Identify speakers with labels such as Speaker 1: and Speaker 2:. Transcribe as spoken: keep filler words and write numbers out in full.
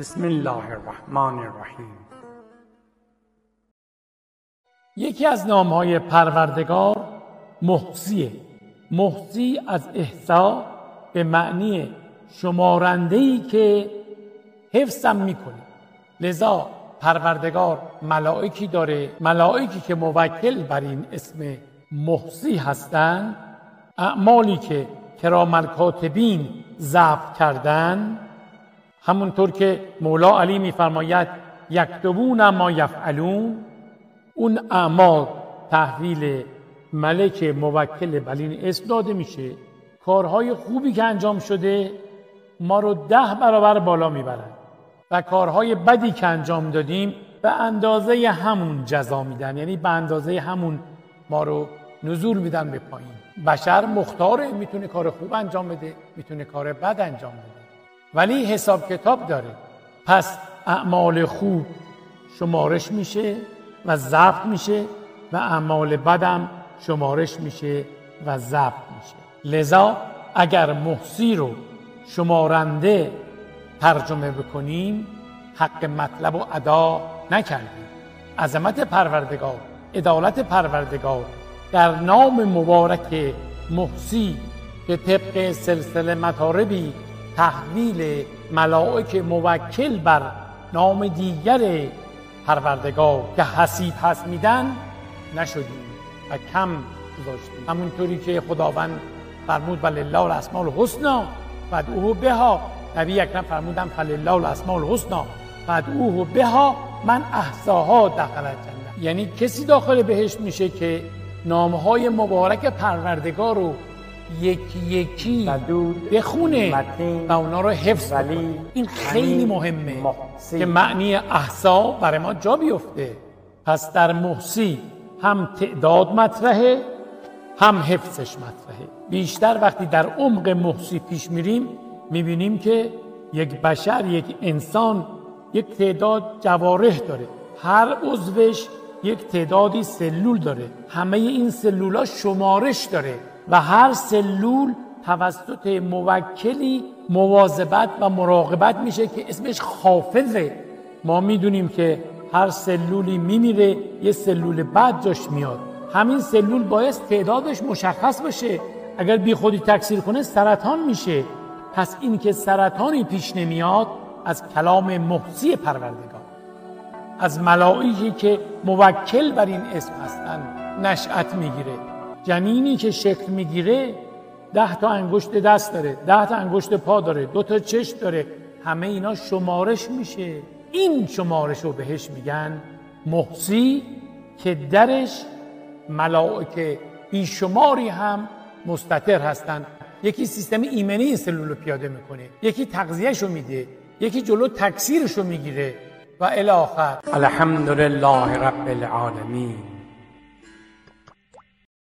Speaker 1: بسم الله الرحمن الرحیم.
Speaker 2: یکی از نامهای پروردگار محصیه. محصی از احصا به معنی شمارنده‌ای که حفظم میکنه. لذا پروردگار ملائکی داره، ملائکی که موکل بر این اسم محصی هستند. اعمالی که کرام الکاتبین ضبط کردن، همونطور که مولا علی میفرماید یکتبون ما یفعلون، اون اعمال تحویل ملک موکل بر این اسم داده میشه. کارهای خوبی که انجام شده ما رو ده برابر بالا میبرن و کارهای بدی که انجام دادیم به اندازه همون جزا میدن، یعنی به اندازه همون ما رو نزول میدن به پایین. بشر مختاره، میتونه کار خوب انجام بده، میتونه کار بد انجام بده، ولی حساب کتاب داره. پس اعمال خوب شمارش میشه و ضبط میشه و اعمال بدم شمارش میشه و ضبط میشه. لذا اگر محصی رو شمارنده ترجمه بکنیم حق مطلب و ادا نکردیم. عظمت پروردگار، عدالت پروردگار در نام مبارک محصی که طبق سلسله مطاربی تحویل ملائک موکل بر نام دیگر پروردگار که حسیب هست میدن نشدیم و کم گذاشتیم. همونطوری که خداوند فرمود ولله الاسماء الحسنی فادعوه بها، نبی اکرم فرمودن فلله الاسماء الحسنی فادعوه بها من احصاها دخل الجنه. یعنی کسی داخل بهشت میشه که نامهای مبارک پروردگار رو یکی یکی بخونه و اونا رو حفظ کنه. این خیلی مهمه محصی. که معنی احصا برای ما جا بیفته. پس در محصی هم تعداد مطرحه هم حفظش مطرحه. بیشتر وقتی در عمق محصی پیش میریم میبینیم که یک بشر، یک انسان یک تعداد جوارح داره، هر عضوش یک تعدادی سلول داره، همه این سلولا شمارش داره و هر سلول توسط موکلی مواظبت و مراقبت میشه که اسمش حافظه. ما میدونیم که هر سلولی میمیره یه سلول بعد جاش میاد. همین سلول باعث تعدادش مشخص باشه، اگر بی خودی تکثیر کنه سرطان میشه. پس این که سرطانی پیش نمیاد از کلام محصی پروردگار، از ملائکی که موکل بر این اسم هستن نشأت میگیره. جنینی که شکل میگیره ده تا انگشت دست داره، ده تا انگشت پا داره، دو تا چشم داره، همه اینا شمارش میشه. این شمارش رو بهش میگن محصی که درش ملائکه بیشماری هم مستتر هستن. یکی سیستم ایمنی این سلول رو پیاده میکنه، یکی تغذیه‌شو میده، یکی جلو تکثیرشو میگیره و الی آخر.
Speaker 1: الحمدلله رب العالمین.